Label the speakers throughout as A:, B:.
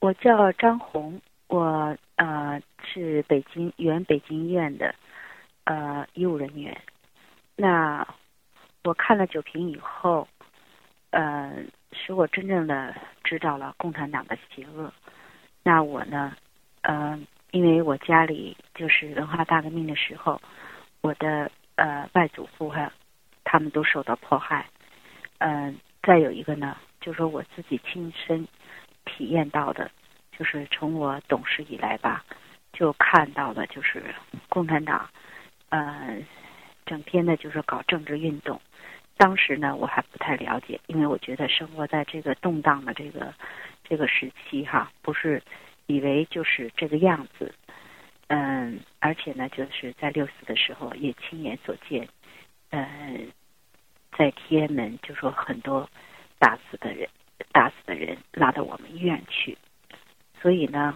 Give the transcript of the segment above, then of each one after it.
A: 我叫张红，我是原北京医院的医务人员。那我看了酒瓶以后，使我真正的知道了共产党的邪恶。那我呢，因为我家里就是文化大革命的时候，我的外祖父他们都受到迫害。再有一个呢，就是说我自己亲身体验到的，就是从我懂事以来吧，就看到的就是共产党，整天的就是搞政治运动。当时呢，我还不太了解，因为我觉得生活在这个动荡的这个时期不是以为就是这个样子。而且呢，就是在6·4的时候也亲眼所见，在天安门就说很多打死的人拉到我们医院去。所以呢，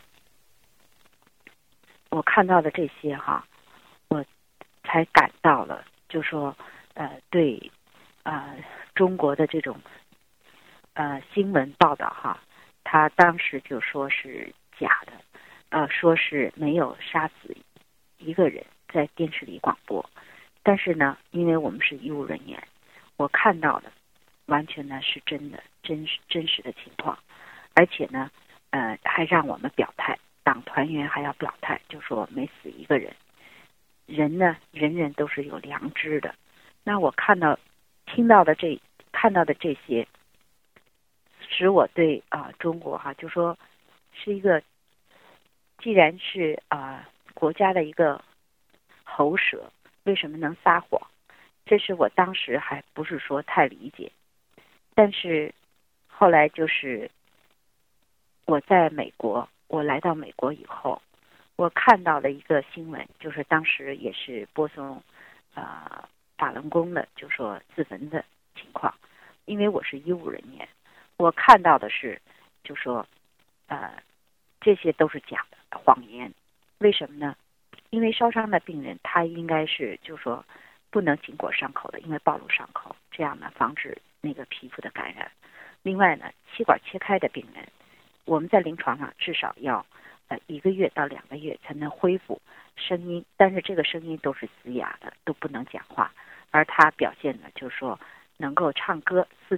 A: 我看到的这些我才感到了，就说对中国的这种新闻报道他当时就说是假的，说是没有杀死一个人，在电视里广播。但是呢，因为我们是医务人员，我看到的完全呢是真实的情况。而且呢还让我们表态，党团员还要表态，就说没死一个人。人呢，人人都是有良知的。那我看到这些，使我对中国就说是一个，既然是国家的一个喉舌，为什么能撒谎？这是我当时还不是说太理解。但是后来就是我在美国，我来到美国以后，我看到了一个新闻，就是当时也是播送法轮功的，就说自焚的情况。因为我是医务人员，我看到的是就说这些都是假的谎言。为什么呢？因为烧伤的病人他应该是就说不能经过伤口的，因为暴露伤口，这样呢防止那个皮肤的感染。另外呢，气管切开的病人，我们在临床上至少要1个月到2个月才能恢复声音，但是这个声音都是嘶哑的，都不能讲话。而他表现呢，就是说能够唱歌，4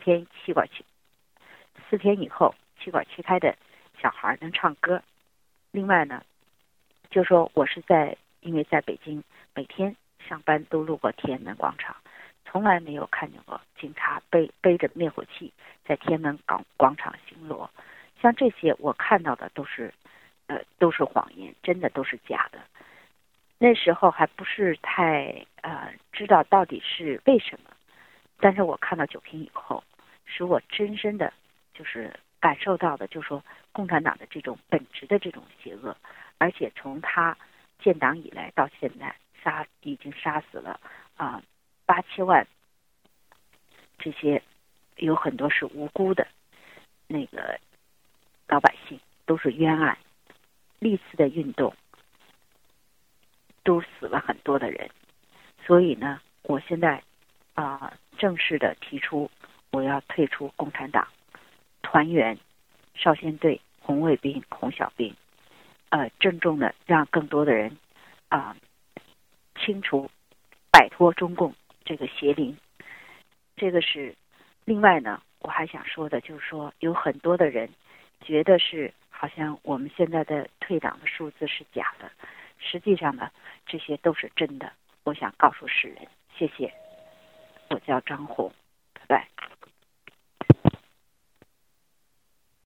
A: 天以后气管切开的小孩能唱歌。另外呢，就说我是因为在北京每天上班都路过天安门广场，从来没有看见过警察背着灭火器在天安门广场巡逻。像这些我看到的都是谎言，真的都是假的。那时候还不是太知道到底是为什么，但是我看到酒瓶以后，使我真正的就是感受到的，就是说共产党的这种本质的这种邪恶。而且从他建党以来到现在，已经杀死了8千万，这些有很多是无辜的那个老百姓，都是冤案。历次的运动都死了很多的人。所以呢，我现在正式的提出我要退出共产党，团员少先队、红卫兵、红小兵，郑重的让更多的人清除摆脱中共这个邪灵。这个是另外呢，我还想说的就是说，有很多的人觉得是好像我们现在的退党的数字是假的，实际上呢，这些都是真的。我想告诉世人，谢谢。我叫张红。